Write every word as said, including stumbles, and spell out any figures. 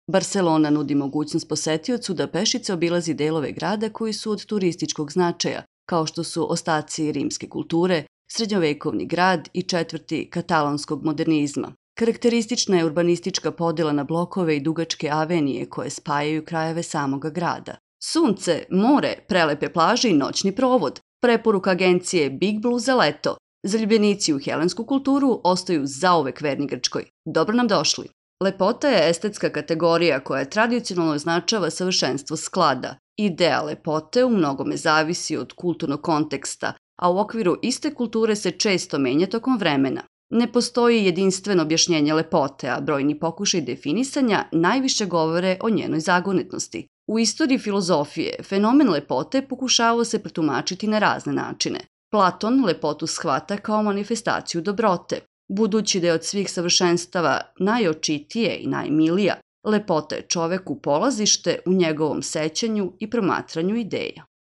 Barcelona nudi mogućnost posetiocu da pešice obilazi delove grada koji su od turističkog značaja, kao što su ostaci rimske kulture, srednjovekovni grad i četvrti katalonskog modernizma. Karakteristična je urbanistička podela na blokove i dugačke avenije koje spajaju krajeve samoga grada. Sunce, more, prelepe plaže i noćni provod. Preporuka agencije Big Blue za leto. Zaljubljenici u helensku kulturu ostaju zauvek verni Grčkoj. Dobro nam došli! Lepota je estetska kategorija koja tradicionalno označava savršenstvo sklada. Ideja lepote u mnogome zavisi od kulturnog konteksta, a u okviru iste kulture se često menja tokom vremena. Ne postoji jedinstveno objašnjenje lepote, a brojni pokušaj definisanja najviše govore o njenoj zagonetnosti. U istoriji filozofije, fenomen lepote pokušavao se protumačiti na razne načine. Platon lepotu shvata kao manifestaciju dobrote. Budući da je od svih savršenstava najočitije i najmilija, lepota je čoveku polazište u njegovom sećanju i promatranju ideja.